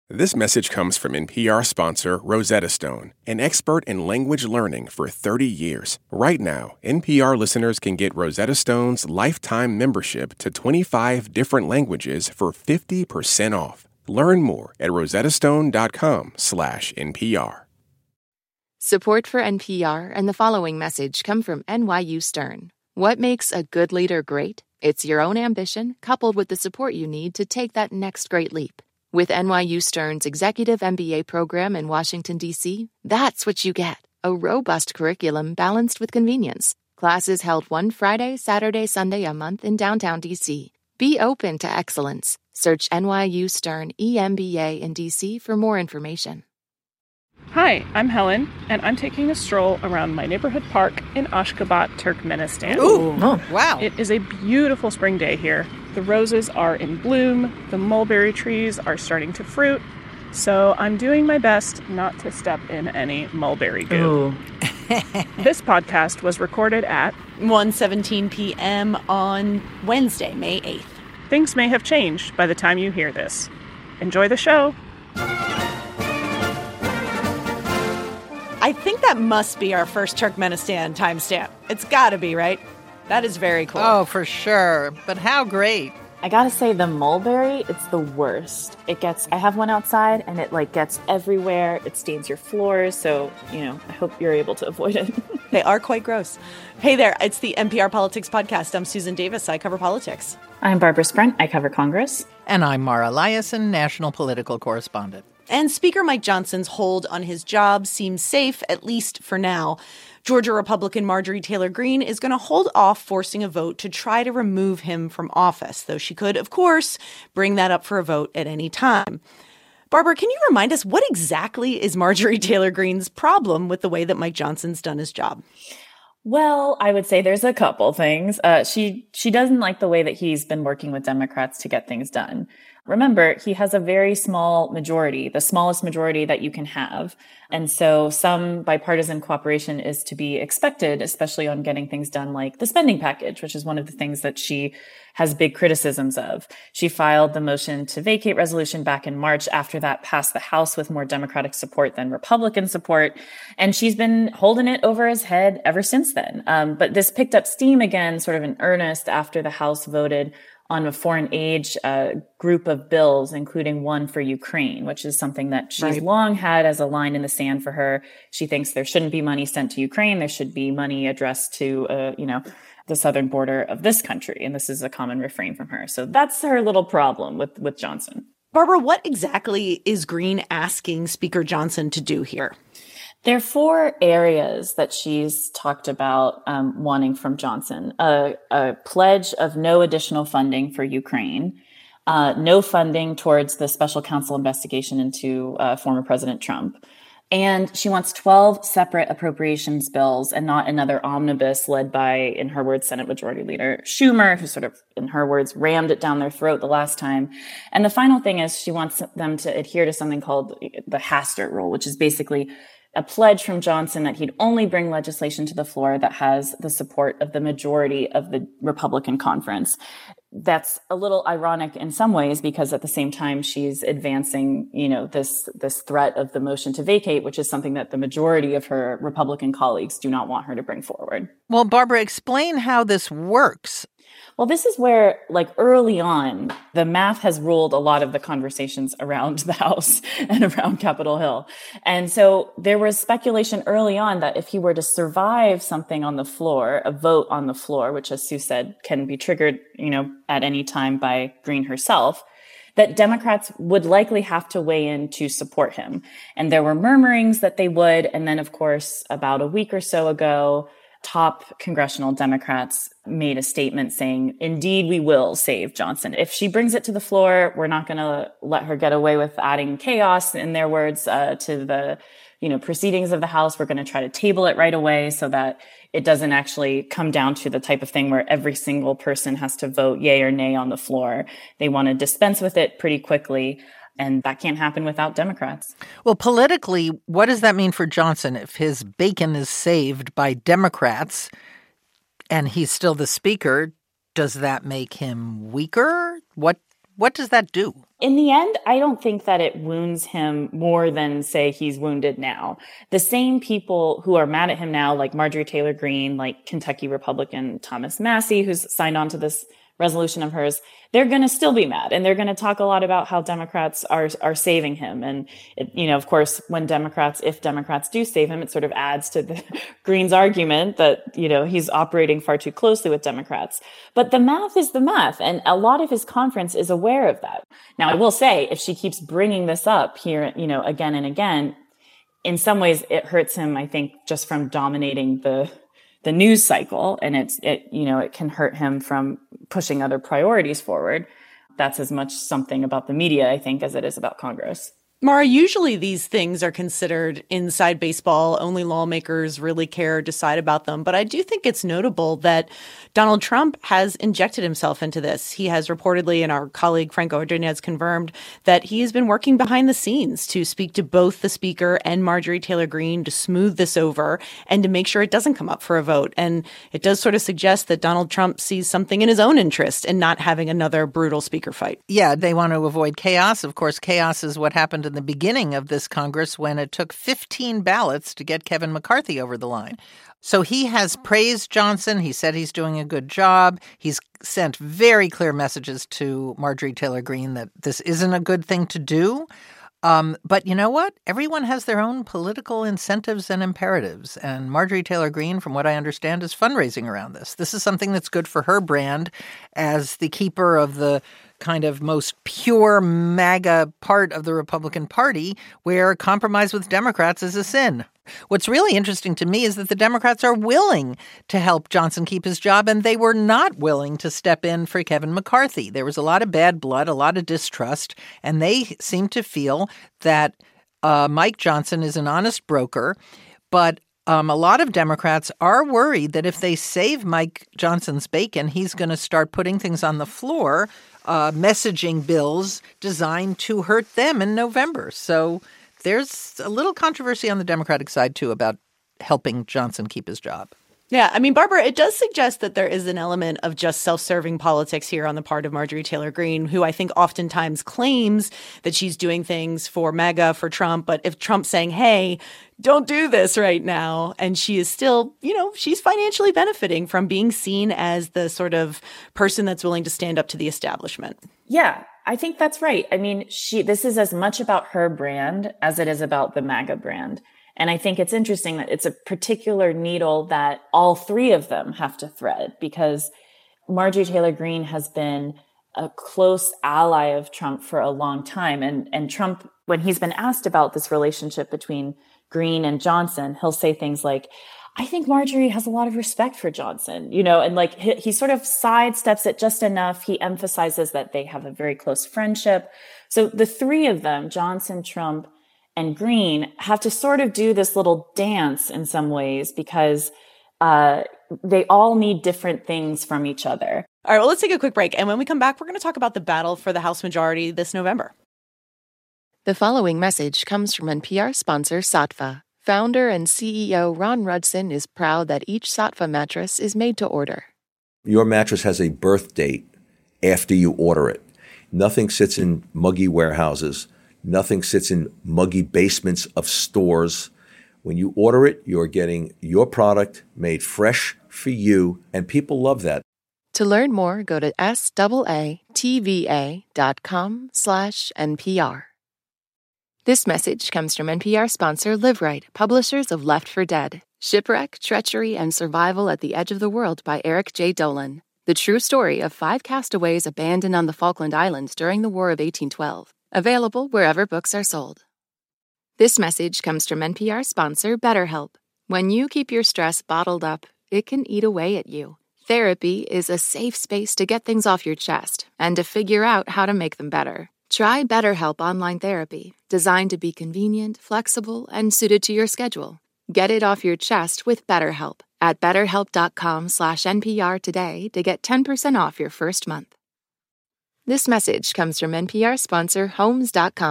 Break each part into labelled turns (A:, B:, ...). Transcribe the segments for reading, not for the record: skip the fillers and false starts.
A: This message comes from NPR sponsor Rosetta Stone, an expert in language learning for 30 years. Right now, NPR listeners can get Rosetta Stone's lifetime membership to 25 different languages for 50% off. Learn more at rosettastone.com/NPR.
B: Support for NPR and the following message come from NYU Stern. What makes a good leader great? It's your own ambition, coupled with the support you need to take that next great leap. With NYU Stern's Executive MBA program in Washington, D.C., that's what you get. A robust curriculum balanced with convenience. Classes held one Friday, Saturday, Sunday a month in downtown D.C. Be open to excellence. Search NYU Stern EMBA in D.C. for more information.
C: Hi, I'm Helen, and I'm taking a stroll around my neighborhood park in Ashgabat, Turkmenistan.
D: Ooh, wow.
C: It is a beautiful spring day here. The roses are in bloom, the mulberry trees are starting to fruit, so I'm doing my best not to step in any mulberry goo. This podcast was recorded at
D: 1:17 p.m. on Wednesday, May 8th.
C: Things may have changed by the time you hear this. Enjoy the show.
D: I think that must be our first Turkmenistan timestamp. It's gotta be, right? That is very cool.
E: Oh, for sure. But how great.
F: I gotta say, the mulberry, it's the worst. I have one outside, and it, gets everywhere. It stains your floors, so, I hope you're able to avoid it.
D: They are quite gross. Hey there, it's the NPR Politics Podcast. I'm Susan Davis. I cover politics.
F: I'm Barbara Sprent. I cover Congress.
E: And I'm Mara Liasson, national political correspondent.
D: And Speaker Mike Johnson's hold on his job seems safe, at least for now. Georgia Republican Marjorie Taylor Greene is going to hold off forcing a vote to try to remove him from office, though she could, of course, bring that up for a vote at any time. Barbara, can you remind us what exactly is Marjorie Taylor Greene's problem with the way that Mike Johnson's done his job?
F: Well, I would say there's a couple things. She doesn't like the way that he's been working with Democrats to get things done. Remember, he has a very small majority, the smallest majority that you can have. And so some bipartisan cooperation is to be expected, especially on getting things done like the spending package, which is one of the things that she has big criticisms of. She filed the motion to vacate resolution back in March. After that passed the House with more Democratic support than Republican support. And she's been holding it over his head ever since then. But this picked up steam again, sort of in earnest, after the House voted on a foreign aid group of bills, including one for Ukraine, which is something that she's long had as a line in the sand for her. She thinks there shouldn't be money sent to Ukraine. There should be money addressed to, the southern border of this country. And this is a common refrain from her. So that's her little problem with Johnson.
D: Barbara, what exactly is Greene asking Speaker Johnson to do here?
F: There are 4 areas that she's talked about wanting from Johnson. A pledge of no additional funding for Ukraine, no funding towards the special counsel investigation into former President Trump. And she wants 12 separate appropriations bills and not another omnibus led by, in her words, Senate Majority Leader Schumer, who sort of, in her words, rammed it down their throat the last time. And the final thing is she wants them to adhere to something called the Hastert rule, which is basically a pledge from Johnson that he'd only bring legislation to the floor that has the support of the majority of the Republican conference. That's a little ironic in some ways because at the same time she's advancing, this threat of the motion to vacate, which is something that the majority of her Republican colleagues do not want her to bring forward.
E: Well, Barbara, explain how this works.
F: Well, this is where, early on, the math has ruled a lot of the conversations around the House and around Capitol Hill. And so there was speculation early on that if he were to survive something on the floor, a vote on the floor, which, as Sue said, can be triggered, at any time by Greene herself, that Democrats would likely have to weigh in to support him. And there were murmurings that they would. And then, of course, about a week or so ago, top congressional Democrats made a statement saying, indeed, we will save Johnson. If she brings it to the floor, we're not going to let her get away with adding chaos, in their words, to the proceedings of the House. We're going to try to table it right away so that it doesn't actually come down to the type of thing where every single person has to vote yay or nay on the floor. They want to dispense with it pretty quickly. And that can't happen without Democrats.
E: Well, politically, what does that mean for Johnson if his bacon is saved by Democrats and he's still the speaker? Does that make him weaker? What What does that do?
F: In the end, I don't think that it wounds him more than, say, he's wounded now. The same people who are mad at him now, like Marjorie Taylor Greene, like Kentucky Republican Thomas Massie, who's signed on to this resolution of hers, they're going to still be mad. And they're going to talk a lot about how Democrats are saving him. And, of course, if Democrats do save him, it sort of adds to the Greene's argument that, he's operating far too closely with Democrats. But the math is the math. And a lot of his conference is aware of that. Now, I will say, if she keeps bringing this up here, again and again, in some ways it hurts him, I think, just from dominating the news cycle, and it can hurt him from pushing other priorities forward. That's as much something about the media, I think, as it is about Congress.
D: Mara, usually these things are considered inside baseball. Only lawmakers really care or decide about them. But I do think it's notable that Donald Trump has injected himself into this. He has reportedly, and our colleague Franco Ordonez confirmed, that he has been working behind the scenes to speak to both the Speaker and Marjorie Taylor Greene to smooth this over and to make sure it doesn't come up for a vote. And it does sort of suggest that Donald Trump sees something in his own interest in not having another brutal Speaker fight.
E: Yeah, they want to avoid chaos. Of course, chaos is what happened in the beginning of this Congress when it took 15 ballots to get Kevin McCarthy over the line. So he has praised Johnson. He said he's doing a good job. He's sent very clear messages to Marjorie Taylor Greene that this isn't a good thing to do. But you know what? Everyone has their own political incentives and imperatives. And Marjorie Taylor Greene, from what I understand, is fundraising around this. This is something that's good for her brand as the keeper of the kind of most pure MAGA part of the Republican Party, where compromise with Democrats is a sin. What's really interesting to me is that the Democrats are willing to help Johnson keep his job, and they were not willing to step in for Kevin McCarthy. There was a lot of bad blood, a lot of distrust, and they seem to feel that Mike Johnson is an honest broker. But a lot of Democrats are worried that if they save Mike Johnson's bacon, he's going to start putting things on the floor, messaging bills designed to hurt them in November. So there's a little controversy on the Democratic side, too, about helping Johnson keep his job.
D: Yeah, I mean, Barbara, it does suggest that there is an element of just self-serving politics here on the part of Marjorie Taylor Greene, who I think oftentimes claims that she's doing things for MAGA, for Trump. But if Trump's saying, hey, don't do this right now, and she is still, she's financially benefiting from being seen as the sort of person that's willing to stand up to the establishment.
F: Yeah, I think that's right. I mean, this is as much about her brand as it is about the MAGA brand. And I think it's interesting that it's a particular needle that all three of them have to thread, because Marjorie Taylor Greene has been a close ally of Trump for a long time. And Trump, when he's been asked about this relationship between Greene and Johnson, he'll say things like, I think Marjorie has a lot of respect for Johnson, and like he sort of sidesteps it just enough. He emphasizes that they have a very close friendship. So the three of them, Johnson, Trump, and Greene, have to sort of do this little dance in some ways, because they all need different things from each other.
D: All right, well, let's take a quick break. And when we come back, we're going to talk about the battle for the House majority this November.
B: The following message comes from NPR sponsor Saatva. Founder and CEO Ron Rudson is proud that each Saatva mattress is made to order.
G: Your mattress has a birth date after you order it. Nothing sits in muggy warehouses. Nothing sits in muggy basements of stores. When you order it, you're getting your product made fresh for you, and people love that.
B: To learn more, go to SAATVA.com/NPR. This message comes from NPR sponsor Liveright, publishers of Left for Dead, Shipwreck, Treachery, and Survival at the Edge of the World by Eric J. Dolan. The true story of 5 castaways abandoned on the Falkland Islands during the War of 1812. Available wherever books are sold. This message comes from NPR sponsor BetterHelp. When you keep your stress bottled up, it can eat away at you. Therapy is a safe space to get things off your chest and to figure out how to make them better. Try BetterHelp Online Therapy, designed to be convenient, flexible, and suited to your schedule. Get it off your chest with BetterHelp at betterhelp.com/NPR today to get 10% off your first month. This message comes from NPR sponsor Homes.com.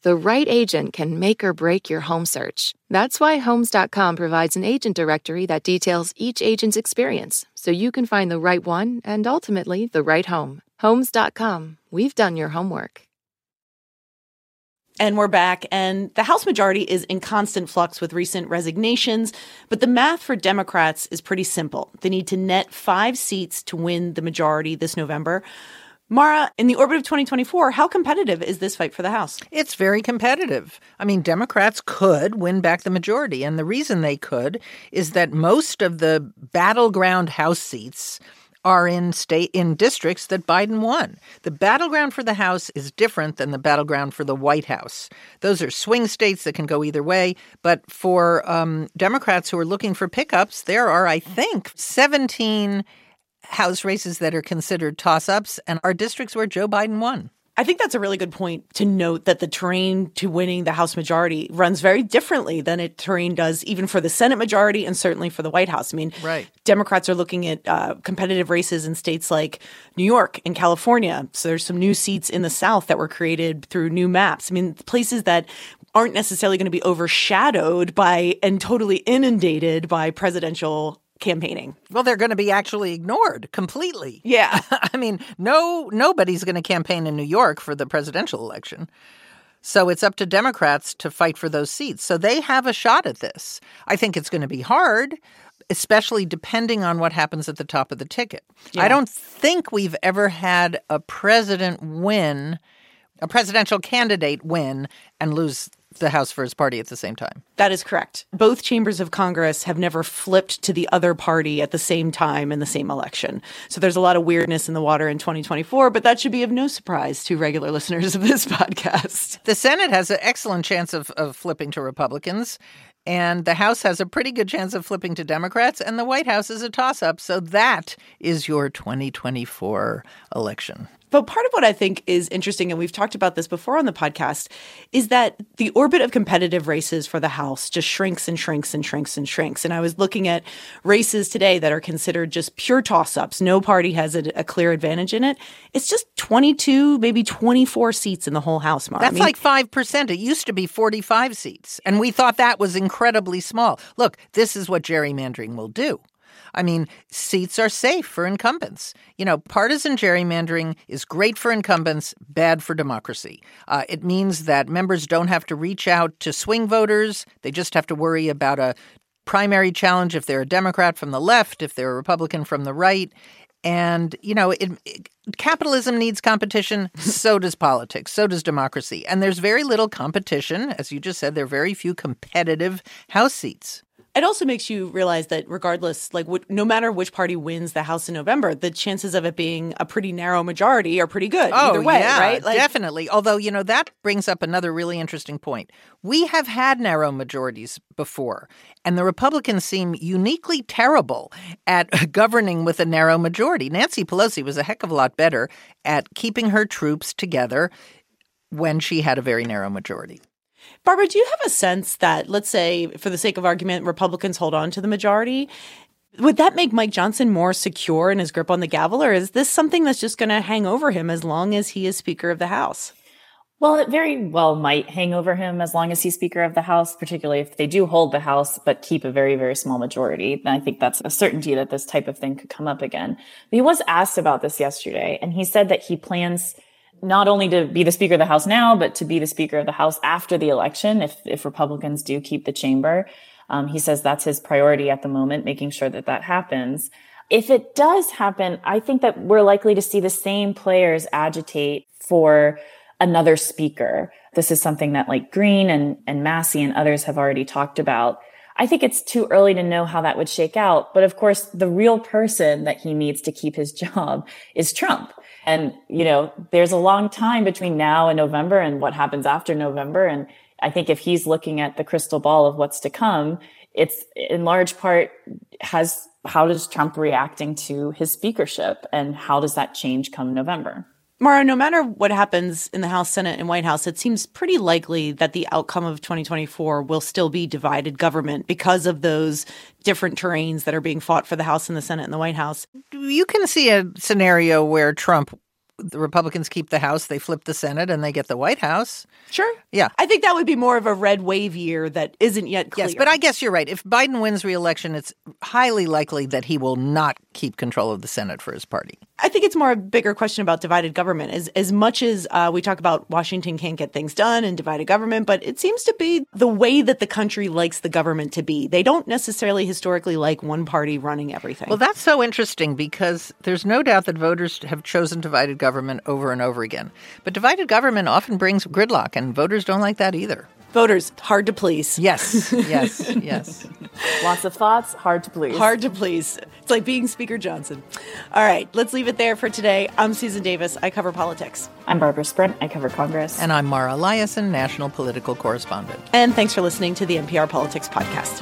B: The right agent can make or break your home search. That's why Homes.com provides an agent directory that details each agent's experience, so you can find the right one and ultimately the right home. Homes.com. We've done your homework.
D: And we're back, and the House majority is in constant flux with recent resignations, but the math for Democrats is pretty simple. They need to net 5 seats to win the majority this November. Mara, in the orbit of 2024, how competitive is this fight for the House?
E: It's very competitive. I mean, Democrats could win back the majority, and the reason they could is that most of the battleground House seats are in districts that Biden won. The battleground for the House is different than the battleground for the White House. Those are swing states that can go either way. But for Democrats who are looking for pickups, there are, I think, 17 House races that are considered toss-ups and are districts where Joe Biden won.
D: I think that's a really good point to note that the terrain to winning the House majority runs very differently than terrain does even for the Senate majority and certainly for the White House. I mean,
E: right.
D: Democrats are looking at competitive races in states like New York and California. So there's some new seats in the South that were created through new maps. I mean, places that aren't necessarily going to be overshadowed by and totally inundated by presidential campaigning.
E: Well, they're going to be actually ignored completely.
D: Yeah.
E: I mean, nobody's going to campaign in New York for the presidential election. So it's up to Democrats to fight for those seats. So they have a shot at this. I think it's going to be hard, especially depending on what happens at the top of the ticket. Yeah. I don't think we've ever had a presidential candidate win and lose the House for his party at the same time.
D: That is correct. Both chambers of Congress have never flipped to the other party at the same time in the same election. So there's a lot of weirdness in the water in 2024, but that should be of no surprise to regular listeners of this podcast.
E: The Senate has an excellent chance of flipping to Republicans, and the House has a pretty good chance of flipping to Democrats, and the White House is a toss-up. So that is your 2024 election.
D: But part of what I think is interesting, and we've talked about this before on the podcast, is that the orbit of competitive races for the House just shrinks and shrinks and shrinks and shrinks. And I was looking at races today that are considered just pure toss-ups. No party has a clear advantage in it. It's just 22, maybe 24 seats in the whole House, Mara.
E: That's like 5%. It used to be 45 seats. And we thought that was incredibly small. Look, this is what gerrymandering will do. I mean, seats are safe for incumbents. You know, partisan gerrymandering is great for incumbents, bad for democracy. It means that members don't have to reach out to swing voters. They just have to worry about a primary challenge if they're a Democrat from the left, if they're a Republican from the right. And, you know, capitalism needs competition. So does politics. So does democracy. And there's very little competition. As you just said, there are very few competitive House seats.
D: It also makes you realize that regardless, like no matter which party wins the House in November, the chances of it being a pretty narrow majority are pretty good either way,
E: yeah,
D: right?
E: Definitely. Although, you know, that brings up another really interesting point. We have had narrow majorities before, and the Republicans seem uniquely terrible at governing with a narrow majority. Nancy Pelosi was a heck of a lot better at keeping her troops together when she had a very narrow majority.
D: Barbara, do you have a sense that, let's say, for the sake of argument, Republicans hold on to the majority? Would that make Mike Johnson more secure in his grip on the gavel, or is this something that's just going to hang over him as long as he is Speaker of the House?
F: Well, it very well might hang over him as long as he's Speaker of the House, particularly if they do hold the House but keep a very, very small majority. And I think that's a certainty that this type of thing could come up again. But he was asked about this yesterday, and he said that he plans not only to be the Speaker of the House now, but to be the Speaker of the House after the election, if Republicans do keep the chamber. He says that's his priority at the moment, making sure that that happens. If it does happen, I think that we're likely to see the same players agitate for another speaker. This is something that like Green and Massey and others have already talked about. I think it's too early to know how that would shake out. But of course, the real person that he needs to keep his job is Trump. And, you know, there's a long time between now and November and what happens after November. And I think if he's looking at the crystal ball of what's to come, it's in large part how does Trump reacting to his speakership and how does that change come November?
D: Mara, no matter what happens in the House, Senate, and White House, it seems pretty likely that the outcome of 2024 will still be divided government because of those different terrains that are being fought for the House and the Senate and the White House.
E: You can see a scenario where Trump the Republicans keep the House, they flip the Senate, and they get the White House.
D: Sure.
E: Yeah.
D: I think that would be more of a red wave year that isn't yet clear.
E: Yes, but I guess you're right. If Biden wins re-election, it's highly likely that he will not keep control of the Senate for his party.
D: I think it's more a bigger question about divided government. As much as we talk about Washington can't get things done and divided government, but it seems to be the way that the country likes the government to be. They don't necessarily historically like one party running everything.
E: Well, that's so interesting because there's no doubt that voters have chosen divided government over and over again. But divided government often brings gridlock, and voters don't like that either.
D: Voters, hard to please.
E: Yes, yes.
F: Lots of thoughts, hard to please.
D: Hard to please. It's like being Speaker Johnson. All right, let's leave it there for today. I'm Susan Davis. I cover politics.
F: I'm Barbara Sprint. I cover Congress.
E: And I'm Mara Eliason, national political correspondent.
D: And thanks for listening to the NPR Politics Podcast.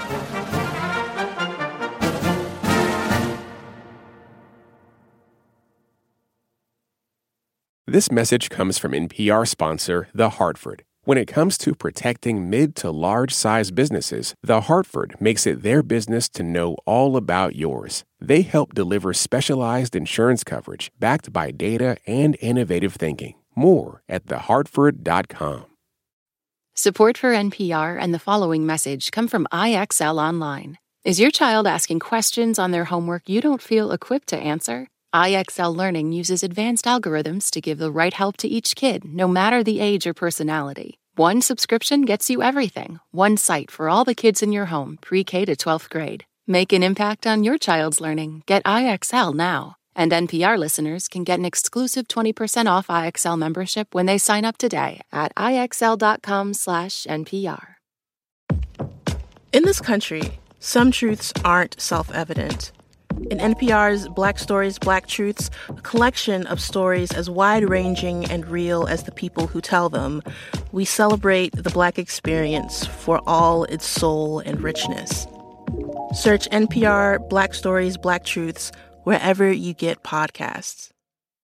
A: This message comes from NPR sponsor, The Hartford. When it comes to protecting mid to large-size businesses, The Hartford makes it their business to know all about yours. They help deliver specialized insurance coverage backed by data and innovative thinking. More at thehartford.com.
B: Support for NPR and the following message come from IXL Online. Is your child asking questions on their homework you don't feel equipped to answer? IXL Learning uses advanced algorithms to give the right help to each kid, no matter the age or personality. One subscription gets you everything. One site for all the kids in your home, pre-K to 12th grade. Make an impact on your child's learning. Get IXL now. And NPR listeners can get an exclusive 20% off IXL membership when they sign up today at IXL.com/NPR.
H: In this country, some truths aren't self-evident. In NPR's Black Stories, Black Truths, a collection of stories as wide-ranging and real as the people who tell them, we celebrate the Black experience for all its soul and richness. Search NPR Black Stories, Black Truths wherever you get podcasts.